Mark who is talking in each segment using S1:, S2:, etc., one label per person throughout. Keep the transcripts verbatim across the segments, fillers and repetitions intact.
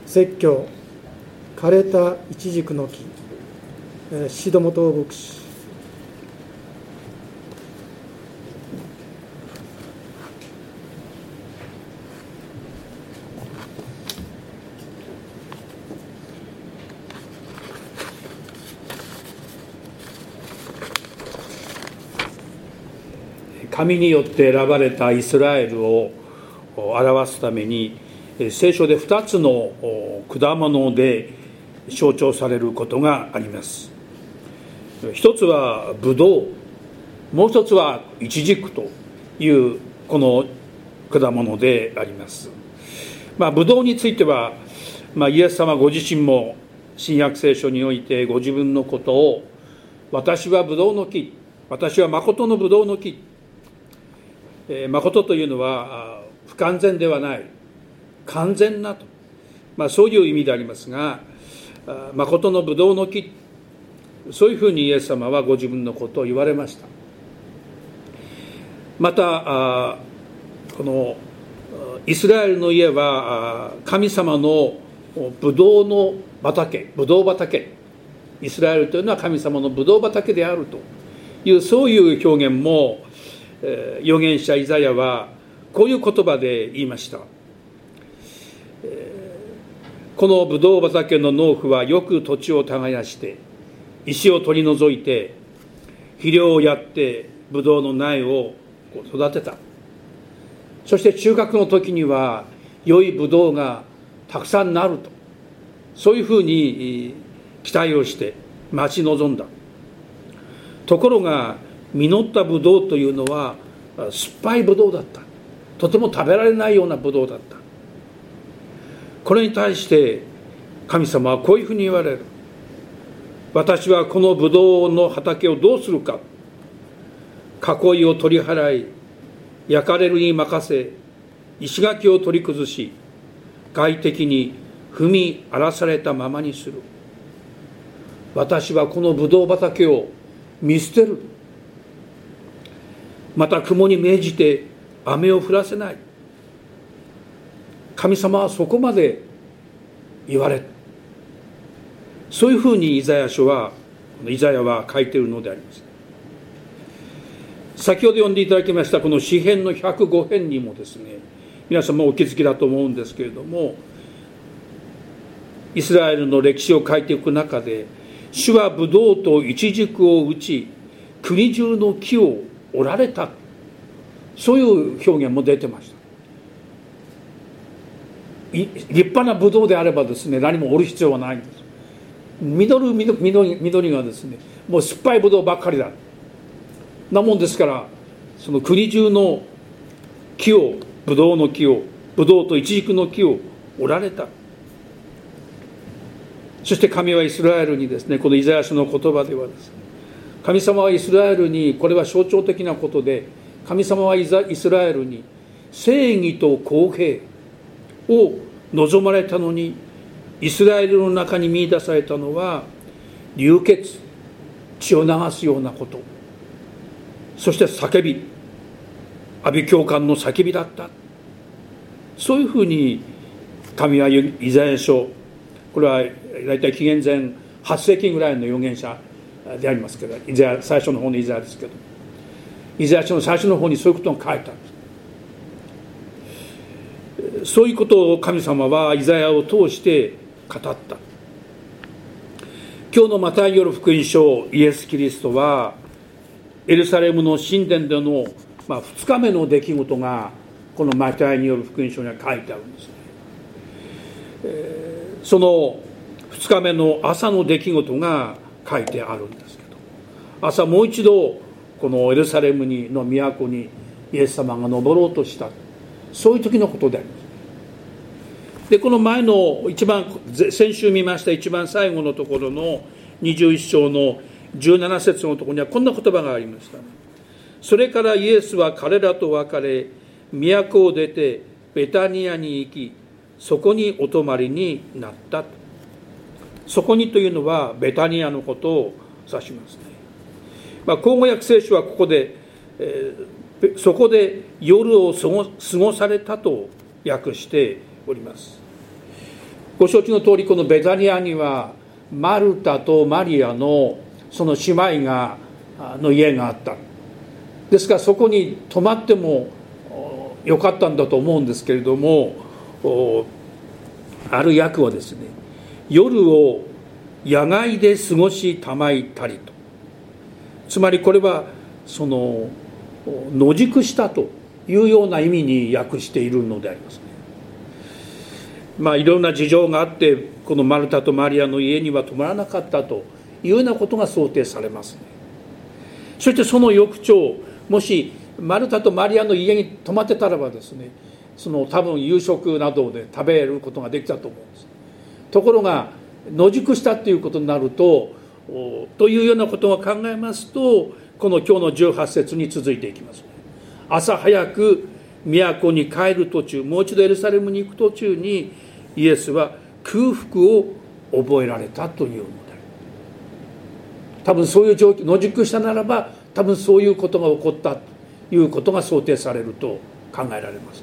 S1: 説教枯れたイチジクの木、宍戸元牧師。
S2: 神によって選ばれたイスラエルを表すために聖書でふたつの果物で象徴されることがあります。一つはブドウ、もう一つはイチジクというこの果物であります。まあ、ブドウについては、まあ、イエス様ご自身も新約聖書においてご自分のことを、私はブドウの木、私は誠のブドウの木、えー、誠というのは不完全ではない、完全なと、まあ、そういう意味でありますが、誠のブドウの木、そういうふうにイエス様はご自分のことを言われました。またこのイスラエルの家は神様のブドウの畑、ブドウ畑、イスラエルというのは神様のブドウ畑であるという、そういう表現も預言者イザヤはこういう言葉で言いました。このブドウ畑の農夫はよく土地を耕して石を取り除いて肥料をやってブドウの苗を育てた。そして収穫の時には良いブドウがたくさんなると、そういうふうに期待をして待ち望んだ。ところが実ったブドウというのは酸っぱいブドウだった。とても食べられないようなブドウだった。これに対して神様はこういうふうに言われる。私はこのブドウの畑をどうするか。囲いを取り払い、焼かれるに任せ、石垣を取り崩し、外敵に踏み荒らされたままにする。私はこのブドウ畑を見捨てる。また雲に命じて雨を降らせない。神様はそこまで言われ、そういうふうにイザヤ書はイザヤは書いているのであります。先ほど読んでいただきましたこの詩編のひゃくご編にもですね、皆さんもお気づきだと思うんですけれども、イスラエルの歴史を書いていく中で、主はブドウとイチジクを打ち国中の木を折られた、そういう表現も出てました。立派なブドウであればですね、何も折る必要はないんです。緑緑緑がですね、もう酸っぱいブドウばっかりだなもんですから、その国中の木を、ブドウの木を、ブドウとイチジクの木を折られた。そして神はイスラエルにですね、このイザヤ書の言葉ではですね、神様はイスラエルに、これは象徴的なことで、神様はイスラエルに正義と公平を望まれたのに、イスラエルの中に見出されたのは流血、血を流すようなこと、そして叫び、阿鼻教官の叫びだった。そういうふうに神はイザヤ書、これは大体紀元前はっ世紀ぐらいの預言者でありますけど、イザヤ最初の方のイザヤですけど、イザヤ書の最初の方にそういうことが書いてある。そういうことを神様はイザヤを通して語った。今日のマタイによる福音書、イエス・キリストはエルサレムの神殿での、まあ、ふつかめの出来事がこのマタイによる福音書には書いてあるんですね。えー、そのふつかめの朝の出来事が書いてあるんですけど、朝もう一度このエルサレムにの都にイエス様が登ろうとした、そういう時のことであります。でこの前の一番先週見ました一番最後のところのにじゅういっ章のじゅうなな節のところにはこんな言葉がありました。それからイエスは彼らと別れ、都を出てベタニアに行き、そこにお泊まりになった。そこにというのはベタニアのことを指しますね。まあ、口語訳聖書はここで、えー、そこで夜を過ご、過ごされたと訳しております。 ご承知の通り、このベタニアにはマルタとマリアのその姉妹がの家があった。ですからそこに泊まってもよかったんだと思うんですけれども、ある訳はですね、夜を野外で過ごしたまいたりと、つまりこれはその野宿したというような意味に訳しているのでありますね。まあいろんな事情があってこのマルタとマリアの家には泊まらなかったというようなことが想定されますね。そしてその翌朝、もしマルタとマリアの家に泊まってたらばですね、その多分夕食などで食べることができたと思うんです。ところが野宿したということになるとというようなことを考えますと、この今日のじゅうはち節に続いていきます。朝早く都に帰る途中、もう一度エルサレムに行く途中にイエスは空腹を覚えられたというのである。多分そういう状況、野宿したならば多分そういうことが起こったということが想定されると考えられます。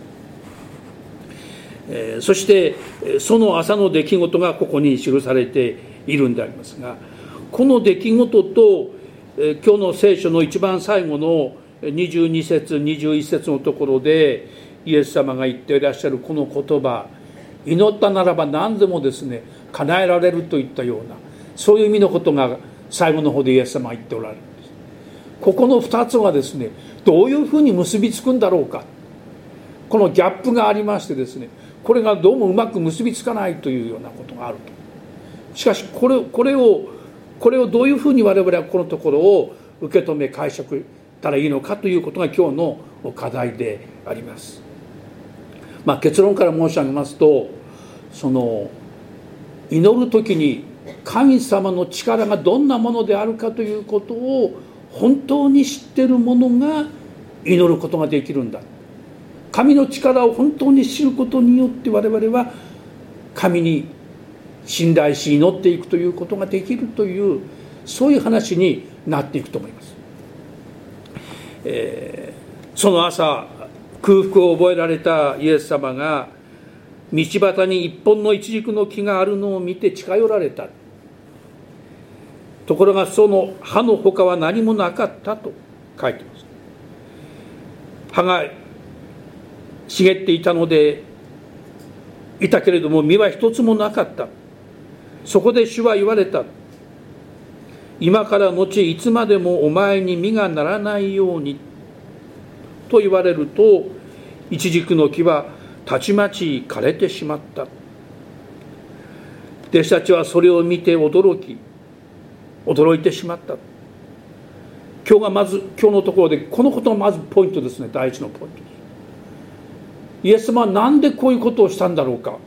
S2: えー、そしてその朝の出来事がここに記されているんでありますが、この出来事と、えー、今日の聖書の一番最後のにじゅうに節にじゅういち節のところでイエス様が言っていらっしゃるこの言葉、祈ったならば何でもですね叶えられるといったような、そういう意味のことが最後の方でイエス様が言っておられるんです。ここのふたつはですね、どういうふうに結びつくんだろうか、このギャップがありましてですね、これがどうもうまく結びつかないというようなことがあると。しかしこれ、これをこれをどういうふうに我々はこのところを受け止め解釈したらいいのかということが今日の課題であります。まあ、結論から申し上げますと、その祈る時に神様の力がどんなものであるかということを本当に知っている者が祈ることができるんだ。神の力を本当に知ることによって我々は神に信頼し祈っていくということができるという、そういう話になっていくと思います。えー、その朝空腹を覚えられたイエス様が道端に一本のイチジクの木があるのを見て近寄られた。ところがその葉の他は何もなかったと書いています。葉が茂っていたのでいたけれども実は一つもなかった。そこで主は言われた。今から後いつまでもお前に実がならないようにと言われると、イチジクの木はたちまち枯れてしまった。弟子たちはそれを見て驚き驚いてしまった。今日がまず今日のところでこのことがまずポイントですね。第一のポイントです。イエス様は何でこういうことをしたんだろうか。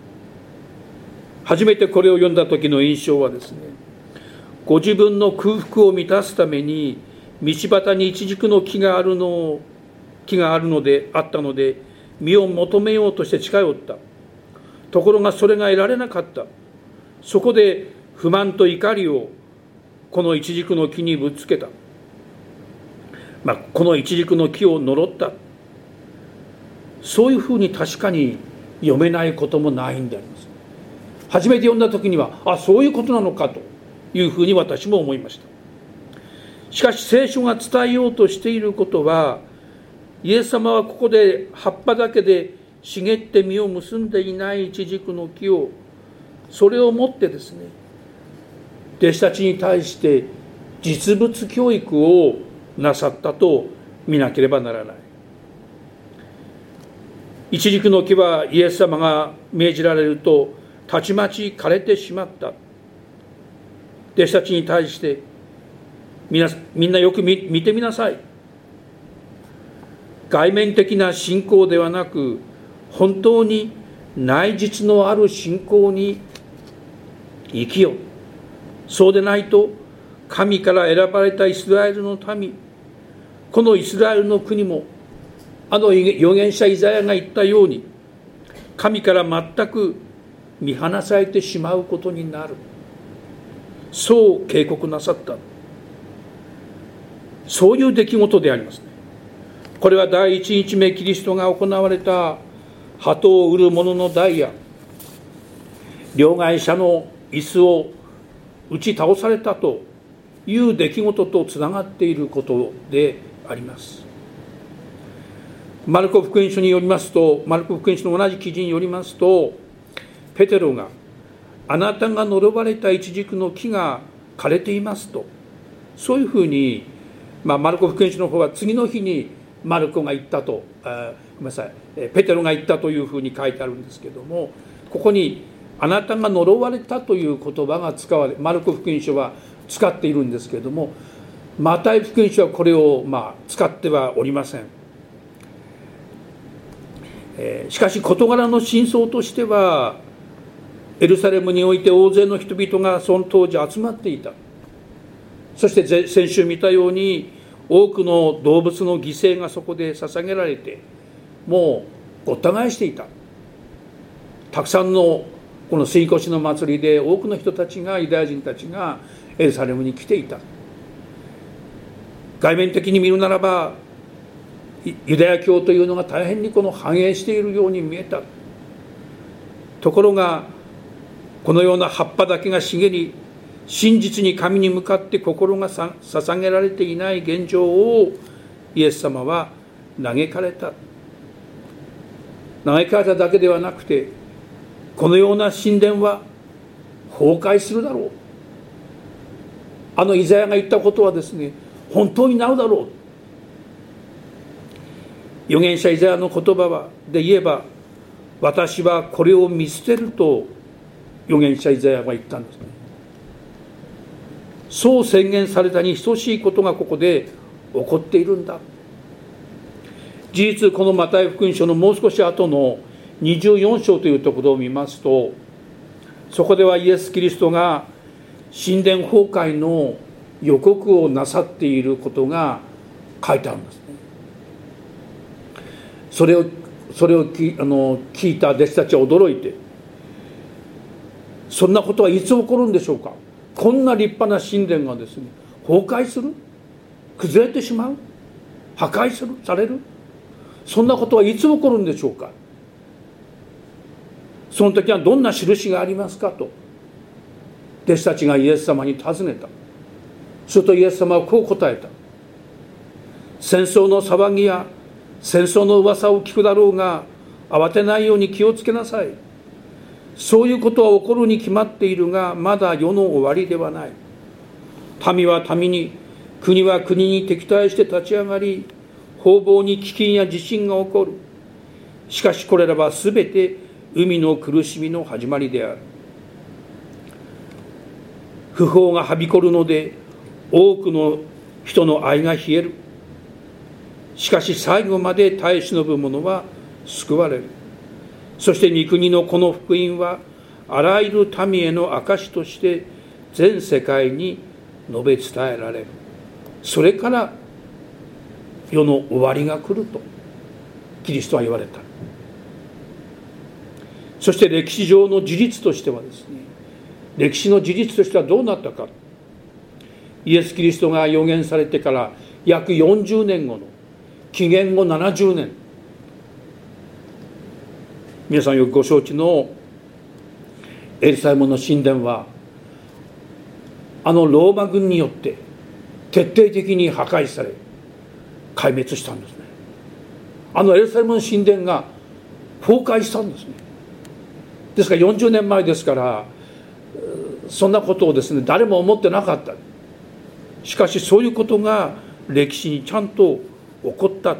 S2: 初めてこれを読んだ時の印象はですね、ご自分の空腹を満たすために道端にイチジクの木があるの木があるのであったので実を求めようとして近寄った。ところがそれが得られなかった。そこで不満と怒りをこのイチジクの木にぶつけた。まあ、このイチジクの木を呪った。そういうふうに確かに読めないこともないんであります。初めて読んだ時にはあそういうことなのかというふうに私も思いました。しかし聖書が伝えようとしていることは、イエス様はここで葉っぱだけで茂って実を結んでいないイチジクの木を、それをもってですね、弟子たちに対して実物教育をなさったと見なければならない。イチジクの木はイエス様が命じられるとたちまち枯れてしまった。弟子たちに対してみんな、みんなよく 見, 見てみなさい。外面的な信仰ではなく、本当に内実のある信仰に生きよ。そうでないと神から選ばれたイスラエルの民、このイスラエルの国もあの預言者イザヤが言ったように神から全く見放されてしまうことになる。そう警告なさった。そういう出来事でありますね。これは第一日目キリストが行われた鳩を売る者の代や両替者の椅子を打ち倒されたという出来事とつながっていることであります。マルコ福音書によりますと、マルコ福音書の同じ記事によりますと、ペテロがあなたが呪われたイチジクの木が枯れていますと、そういうふうに、まあ、マルコ福音書の方は次の日にマルコが言ったと、あごめんなさい、ペテロが言ったというふうに書いてあるんですけども、ここにあなたが呪われたという言葉が使われ、マルコ福音書は使っているんですけれども、マタイ福音書はこれをまあ使ってはおりません。えー、しかし事柄の真相としては、エルサレムにおいて大勢の人々がその当時集まっていた。そして先週見たように多くの動物の犠牲がそこで捧げられて、もうごった返していた。たくさんのこの杉越の祭りで多くの人たちが、ユダヤ人たちがエルサレムに来ていた。外面的に見るならばユダヤ教というのが大変にこの繁栄しているように見えた。ところがこのような葉っぱだけが茂り、真実に神に向かって心が捧げられていない現状をイエス様は嘆かれた。嘆かれただけではなくて、このような神殿は崩壊するだろう。あのイザヤが言ったことはですね、本当になるだろう。預言者イザヤの言葉はで言えば、私はこれを見捨てると預言者イザヤが言ったんですね。そう宣言されたに等しいことがここで起こっているんだ。事実、このマタイ福音書のもう少し後のにじゅうよん章というところを見ますと、そこではイエス・キリストが神殿崩壊の予告をなさっていることが書いてあるんですね。それをそれをきあの聞いた弟子たちは驚いて、そんなことはいつ起こるんでしょうか。こんな立派な神殿がですね、崩壊する、崩れてしまう、破壊するされる、そんなことはいつ起こるんでしょうか。その時はどんな印がありますかと弟子たちがイエス様に尋ねた。するとイエス様はこう答えた。戦争の騒ぎや戦争の噂を聞くだろうが、慌てないように気をつけなさい。そういうことは起こるに決まっているが、まだ世の終わりではない。民は民に、国は国に敵対して立ち上がり、方々に飢饉や地震が起こる。しかしこれらはすべて海の苦しみの始まりである。不法がはびこるので多くの人の愛が冷える。しかし最後まで耐え忍ぶ者は救われる。そして御国のこの福音はあらゆる民への証として全世界に述べ伝えられる。それから世の終わりが来るとキリストは言われた。そして歴史上の事実としてはですね、歴史の事実としてはどうなったか。イエス・キリストが預言されてから約よんじゅうねんごの紀元後ななじゅうねん、皆さんよくご承知のエルサレムの神殿はあのローマ軍によって徹底的に破壊され壊滅したんですね。あのエルサレムの神殿が崩壊したんですね。ですからよんじゅうねんまえですから、そんなことをですね誰も思ってなかった。しかしそういうことが歴史にちゃんと起こった。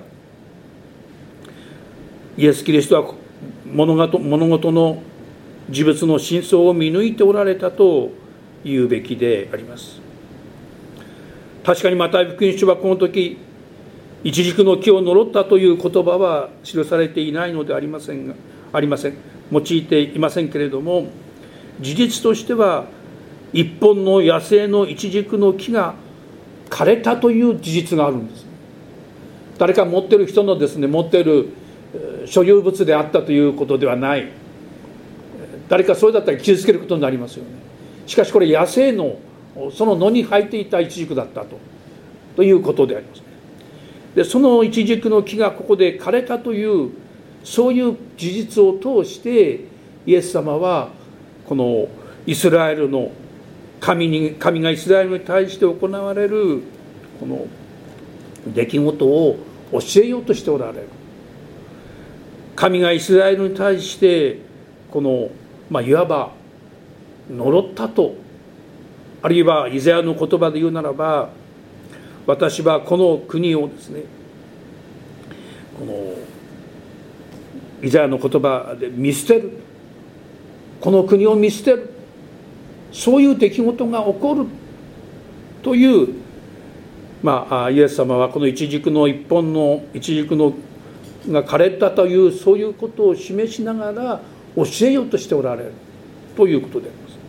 S2: イエス・キリストは物事、物事の事物の真相を見抜いておられたと言うべきであります。確かにマタイ福音書はこの時イチジクの木を呪ったという言葉は記されていないのでありませんがありません用いていませんけれども、事実としては一本の野生のイチジクの木が枯れたという事実があるんです。誰か持ってる人のですね持ってる所有物であったということではない。誰かそれだったら傷つけることになりますよね。しかしこれ野生のその野に生えていたイチジクだったとということでありますね。でそのイチジクの木がここで枯れたというそういう事実を通してイエス様はこのイスラエルの神に神がイスラエルに対して行われるこの出来事を教えようとしておられる。神がイスラエルに対してこの、まあ、いわば呪ったと、あるいはイザヤの言葉で言うならば、私はこの国をですね、このイザヤの言葉で見捨てる、この国を見捨てる、そういう出来事が起こるという、まあ、イエス様はこの一軸の一本の一軸のが枯れたという、そういうことを示しながら教えようとしておられるということであります。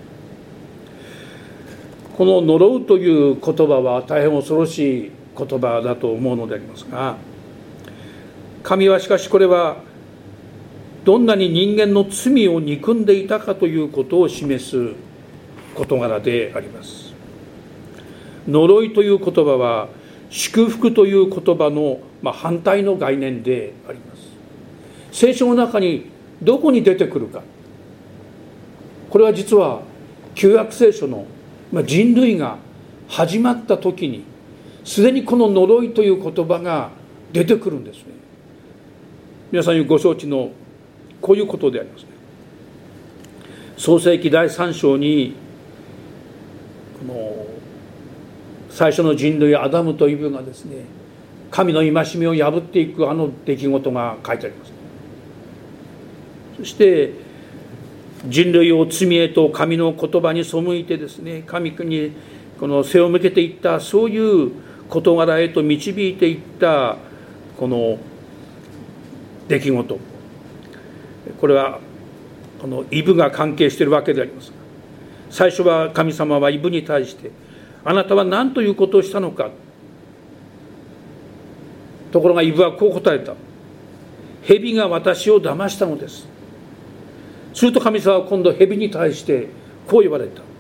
S2: この呪うという言葉は大変恐ろしい言葉だと思うのでありますが、神はしかしこれはどんなに人間の罪を憎んでいたかということを示す事柄であります。呪いという言葉は祝福という言葉のまあ反対の概念であります。聖書の中にどこに出てくるか、これは実は旧約聖書の人類が始まった時にすでにこの呪いという言葉が出てくるんですね。皆さんご承知のこういうことでありますね。創世記だいさん章にこの最初の人類アダムとイブがですね、神の戒めを破っていくあの出来事が書いてあります。そして人類を罪へと神の言葉に背いてですね、神にこの背を向けていった、そういう事柄へと導いていったこの出来事、これはこのイブが関係しているわけであります。最初は神様はイブに対して、あなたは何ということをしたのか。ところがイブはこう答えた。蛇が私を騙したのです。すると神様は今度蛇に対してこう言われた。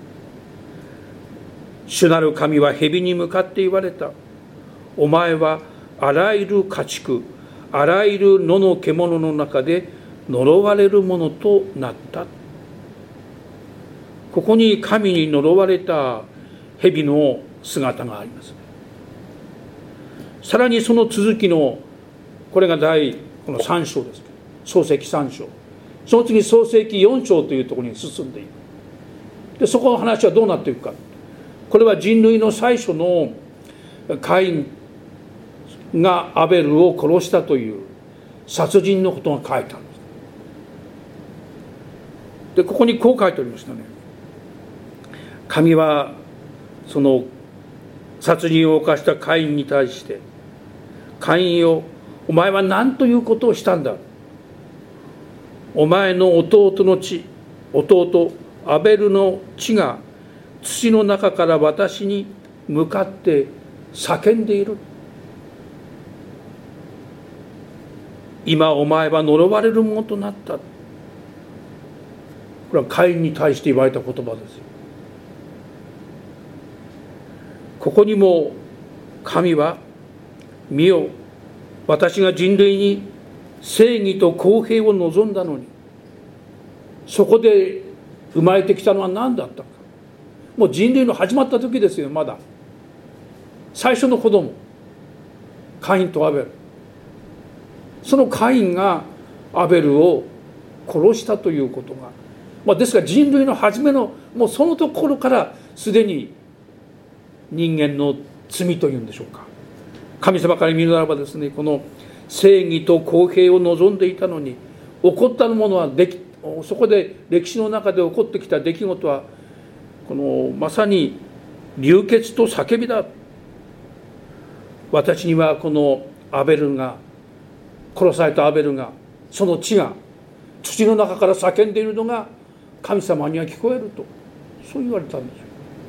S2: 主なる神は蛇に向かって言われた。お前はあらゆる家畜、あらゆる野の獣の中で呪われるものとなった。ここに神に呪われた蛇の姿があります。さらにその続きの、これが第このさん章です。創世記さん章。その次創世記よん章というところに進んでいく。でそこの話はどうなっていくか。これは人類の最初のカインがアベルを殺したという殺人のことが書いてあるんです。でここにこう書いてありましたね。神はその殺人を犯したカインに対して、カインよ、お前は何ということをしたんだ。お前の弟の血、弟アベルの血が土の中から私に向かって叫んでいる。今お前は呪われるものとなった。これはカインに対して言われた言葉ですよ。ここにも神は、見よ、私が人類に正義と公平を望んだのに、そこで生まれてきたのは何だったか。もう人類の始まった時ですよ。まだ最初の子供、カインとアベル。そのカインがアベルを殺したということが、まあ、ですから人類の初めのもうそのところからすでに人間の罪というんでしょうか、神様から見るならばですね、この正義と公平を望んでいたのに、起こったものはでき、そこで歴史の中で起こってきた出来事は、このまさに流血と叫びだ。私にはこのアベルが、殺されたアベルが、その血が土の中から叫んでいるのが神様には聞こえると、そう言われたんですよ。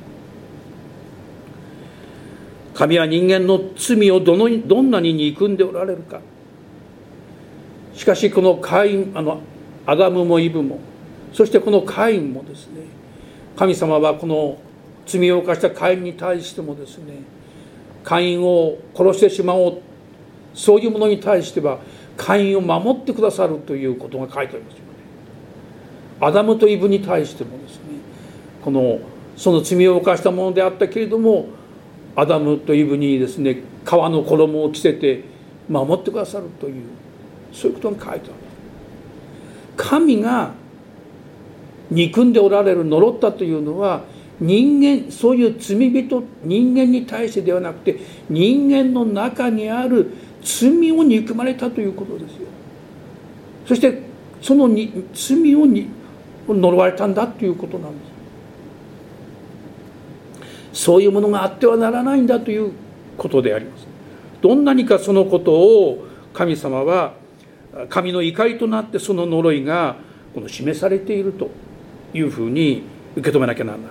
S2: 神は人間の罪をどのどんなに憎んでおられるか。しかしこのカイン、あのアダムもイブも、そしてこのカインもですね、神様はこの罪を犯したカインに対してもですね、カインを殺してしまおう、そういうものに対してはカインを守ってくださるということが書いてありますよね。 アダムとイブに対してもですね、このその罪を犯したものであったけれども、アダムとイブにですね、皮の衣を着せて守ってくださるという、そういうことが書いてある。神が憎んでおられる、呪ったというのは、人間、そういう罪人、人間に対してではなくて、人間の中にある罪を憎まれたということですよ。そしてそのに罪をに呪われたんだということなんです。そういうものがあってはならないんだということであります。どんなにかそのことを神様は、神の怒りとなってその呪いがこの示されているというふうに受け止めなきゃならない。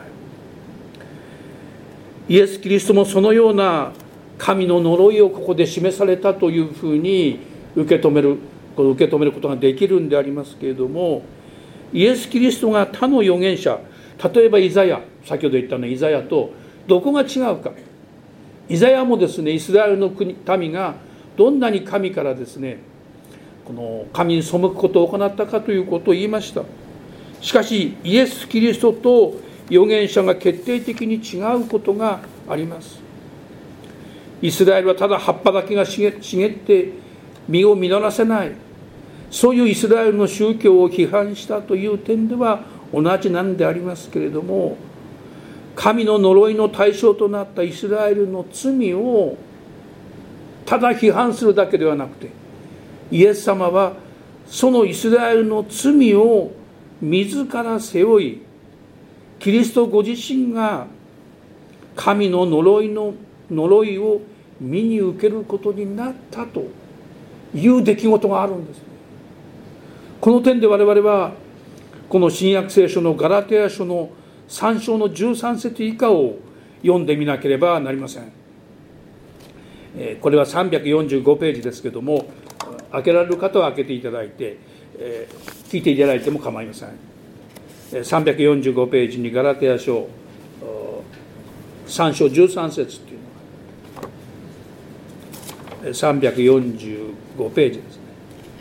S2: イエス・キリストもそのような神の呪いをここで示されたというふうに受け止める、受け止めることができるんでありますけれども、イエス・キリストが他の預言者、例えばイザヤ、先ほど言ったのイザヤとどこが違うか。イザヤもですね、イスラエルの国民がどんなに神からですね、この神に背くことを行ったかということを言いました。しかしイエス・キリストと預言者が決定的に違うことがあります。イスラエルはただ葉っぱだけが茂って実を実らせない、そういうイスラエルの宗教を批判したという点では同じなんでありますけれども、神の呪いの対象となったイスラエルの罪をただ批判するだけではなくて、イエス様はそのイスラエルの罪を自ら背負い、キリストご自身が神の呪いの呪いを身に受けることになったという出来事があるんです。この点で我々はこの新約聖書のガラテヤ書のさん章のじゅうさん節以下を読んでみなければなりません。これはさんびゃくよんじゅうごページですけれども、開けられる方は開けていただいて、聞いていただいても構いません。さんびゃくよんじゅうごページにガラテヤ書さん章じゅうさん節というのがさんびゃくよんじゅうごページですね。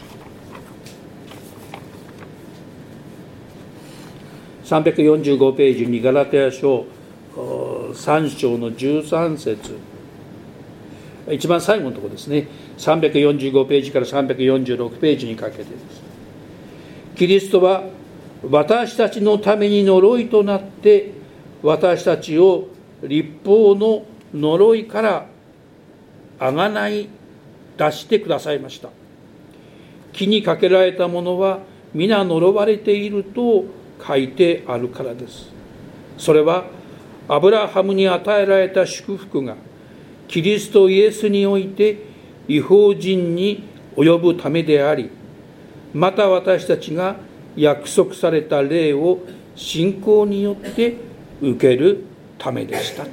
S2: さんびゃくよんじゅうごページにガラテヤ書さん章のじゅうさん節、一番最後のところですね。さんびゃくよんじゅうごページからさんびゃくよんじゅうろくページにかけてです。キリストは私たちのために呪いとなって私たちを律法の呪いからあがない出してくださいました。木にかけられたものは皆呪われていると書いてあるからです。それはアブラハムに与えられた祝福がキリストイエスにおいて異邦人に及ぶためであり、また私たちが約束された霊を信仰によって受けるためでした。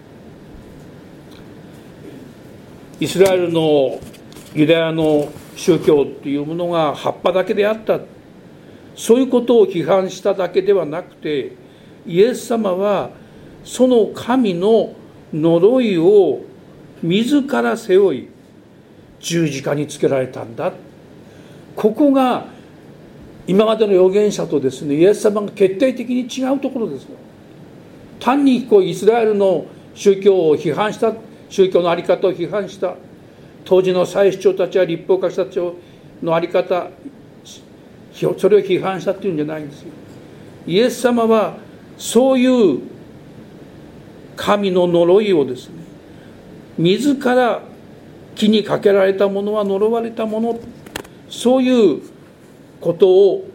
S2: イスラエルのユダヤの宗教というものが葉っぱだけであった、そういうことを批判しただけではなくて、イエス様はその神の呪いを自ら背負い十字架につけられたんだ。ここが今までの預言者とですね、イエス様が決定的に違うところですよ。単にこうイスラエルの宗教を批判した、宗教の在り方を批判した、当時の祭司長たちや律法家たちの在り方、それを批判したっていうんじゃないんですよ。イエス様はそういう神の呪いをですね、自ら木にかけられたものは呪われたもの、そういうことを、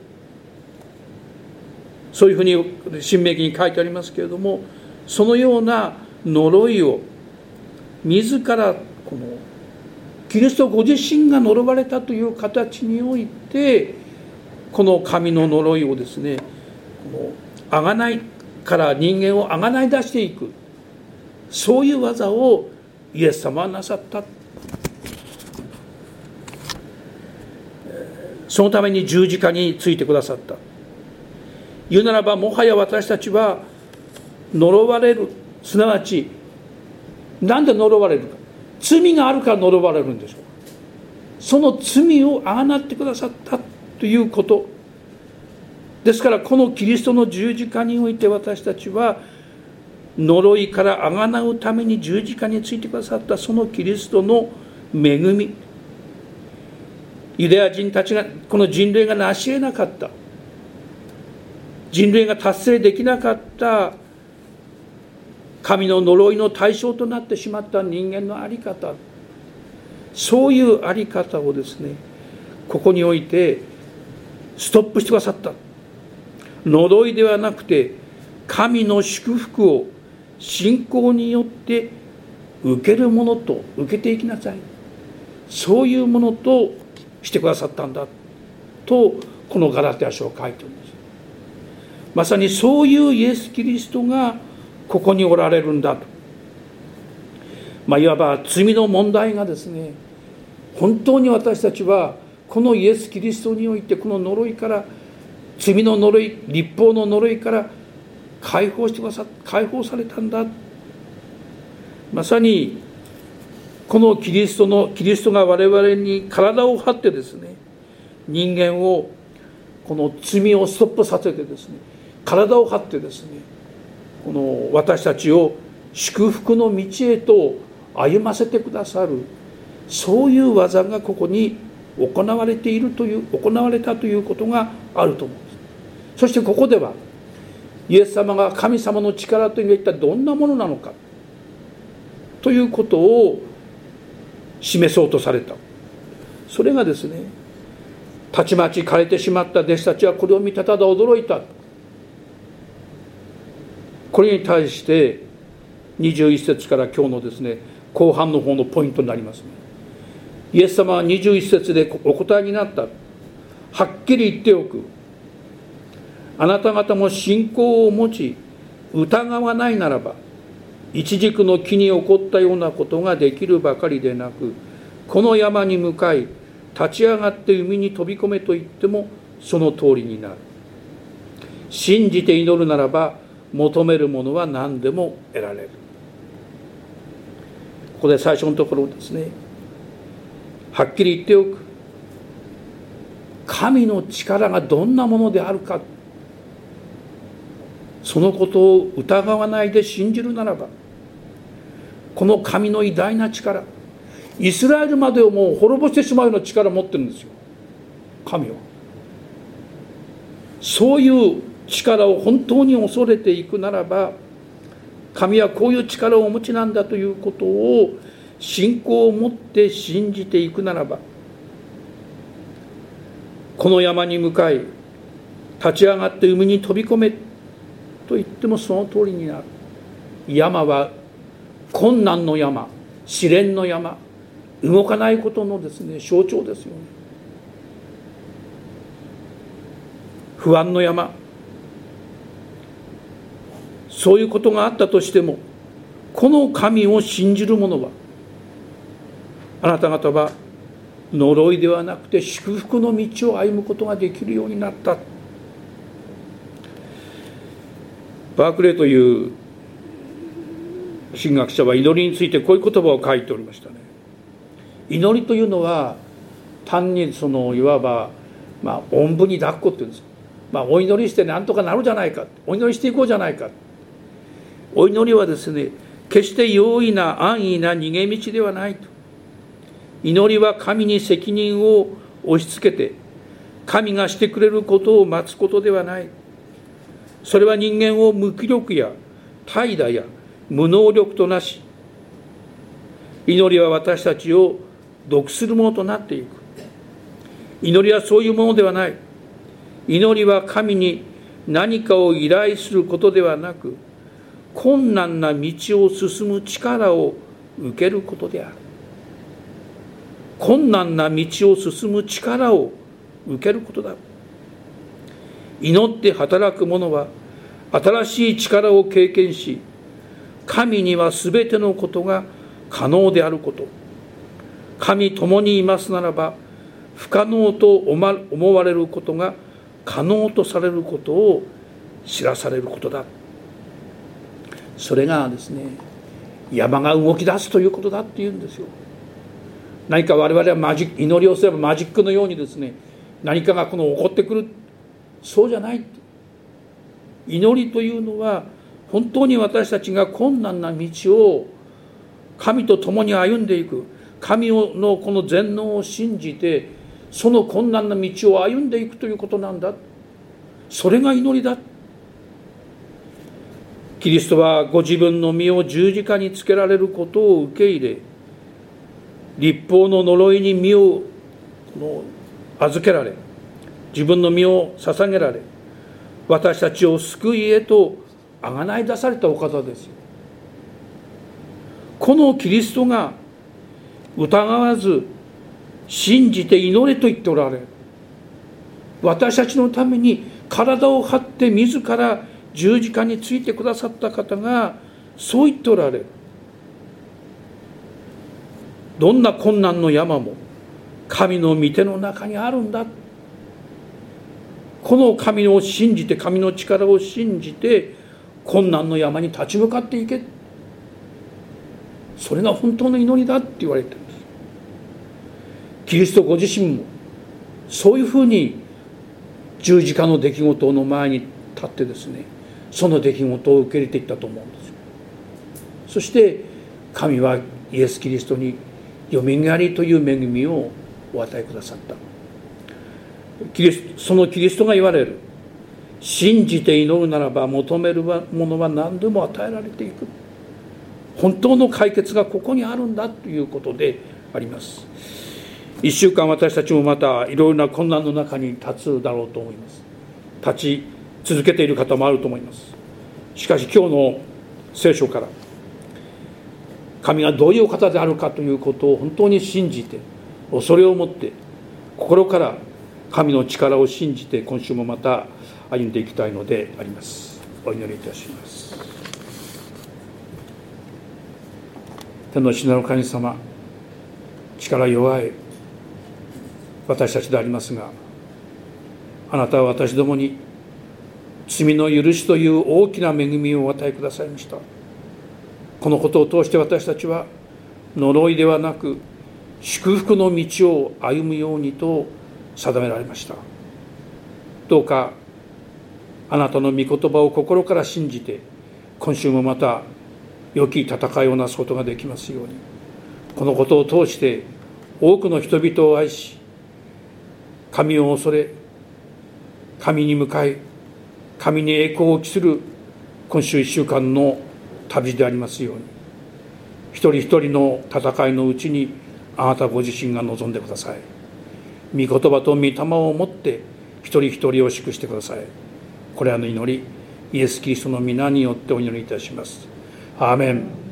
S2: そういうふうに申命記に書いてありますけれども、そのような呪いを自らこのキリストご自身が呪われたという形において、この神の呪いをですね、あがないから人間をあがない出していく、そういう技をイエス様はなさった。そのために十字架についてくださった。言うならば、もはや私たちは呪われる、すなわちなんで呪われるか、罪があるから呪われるんでしょう。その罪をあがなってくださったということですからこのキリストの十字架において私たちは呪いからあがなうために十字架についてくださったそのキリストの恵み、ユダヤ人たちがこの人類が成し得なかった、人類が達成できなかった神の呪いの対象となってしまった人間の在り方、そういう在り方をですね、ここにおいてストップしてくださった。呪いではなくて神の祝福を信仰によって受けるものと受けていきなさい、そういうものとしてくださったんだとこのガラテヤ書を書いております。まさにそういうイエス・キリストがここにおられるんだと、まあ、いわば罪の問題がですね、本当に私たちはこのイエス・キリストにおいてこの呪いから、罪の呪い、律法の呪いから解放してくださ解放されたんだ。まさにこのキリストのキリストが我々に体を張ってですね、人間をこの罪をストップさせてですね、体を張ってですね、この私たちを祝福の道へと歩ませてくださる、そういう技がここに行われているという行われたということがあると思うんです。そしてここではイエス様が神様の力というのは一体どんなものなのかということを示そうとされた。それがですね、たちまち枯れてしまった弟子たちはこれを見てただ驚いた。これに対してにじゅういっ節から今日のですね後半の方のポイントになりますね。イエス様はにじゅういっ節でお答えになった。はっきり言っておく。あなた方も信仰を持ち疑わないならば、イチジクの木に起こったようなことができるばかりでなく、この山に向かい立ち上がって海に飛び込めと言ってもその通りになる。信じて祈るならば求めるものは何でも得られる。ここで最初のところですね、はっきり言っておく。神の力がどんなものであるか、そのことを疑わないで信じるならば、この神の偉大な力、イスラエルまでをもう滅ぼしてしまうような力を持ってるんですよ、神は。そういう力を本当に恐れていくならば、神はこういう力をお持ちなんだということを信仰を持って信じていくならば、この山に向かい立ち上がって海に飛び込めと言ってもその通りになる。山は困難の山、試練の山、動かないことのですね象徴ですよね。不安の山、そういうことがあったとしても、この神を信じる者は、あなた方は呪いではなくて祝福の道を歩むことができるようになった。バークレーという神学者は祈りについてこういう言葉を書いておりましたね。祈りというのは単にそのいわば、まあ、おんぶに抱っこっていうんです。まあ、お祈りしてなんとかなるじゃないか、お祈りしていこうじゃないか。お祈りはですね、決して容易な安易な逃げ道ではないと。祈りは神に責任を押し付けて神がしてくれることを待つことではない。それは人間を無気力や怠惰や無能力となし、祈りは私たちを毒するものとなっていく。祈りはそういうものではない。祈りは神に何かを依頼することではなく、困難な道を進む力を受けることである。困難な道を進む力を受けることだ。祈って働く者は新しい力を経験し、神にはすべてのことが可能であること、神共にいますならば不可能と思われることが可能とされることを知らされることだ。それがですね、山が動き出すということだっていうんですよ。何か我々はマジック、祈りをすればマジックのようにですね、何かがこの起こってくる、そうじゃない。 祈りというのは本当に私たちが困難な道を神と共に歩んでいく、神のこの全能を信じてその困難な道を歩んでいくということなんだ。それが祈りだ。キリストはご自分の身を十字架につけられることを受け入れ、律法の呪いに身を預けられ、自分の身を捧げられ、私たちを救いへとあがない出されたお方です。このキリストが疑わず信じて祈れと言っておられる。私たちのために体を張って自ら十字架についてくださった方がそう言っておられる。どんな困難の山も神の御手の中にあるんだ。この神を信じて、神の力を信じて困難の山に立ち向かっていけ。それが本当の祈りだって言われているんです。キリストご自身もそういうふうに十字架の出来事の前に立ってですね、その出来事を受け入れていったと思うんですよ。そして神はイエス・キリストによみがえりという恵みをお与えくださった。キリスそのキリストが言われる、信じて祈るならば求めるものは何でも与えられていく。本当の解決がここにあるんだということであります。一週間私たちもまたいろいろな困難の中に立つだろうと思います。立ち続けている方もあると思います。しかし今日の聖書から神がどういうお方であるかということを本当に信じて、恐れを持って心から神の力を信じて今週もまた歩んでいきたいのであります。お祈りいたします。天の父なる神様、力弱い私たちでありますが、あなたは私どもに罪の許しという大きな恵みをお与えくださいました。このことを通して私たちは呪いではなく祝福の道を歩むようにと定められました。どうかあなたの御言葉を心から信じて、今週もまた良き戦いをなすことができますように、このことを通して多くの人々を愛し、神を恐れ神に向かい神に栄光を期する今週一週間の旅でありますように、一人一人の戦いのうちにあなたご自身が望んでください。御言葉と御霊をもって一人一人を祝してください。これらの祈り、イエス・キリストの皆によってお祈りいたします。アーメン。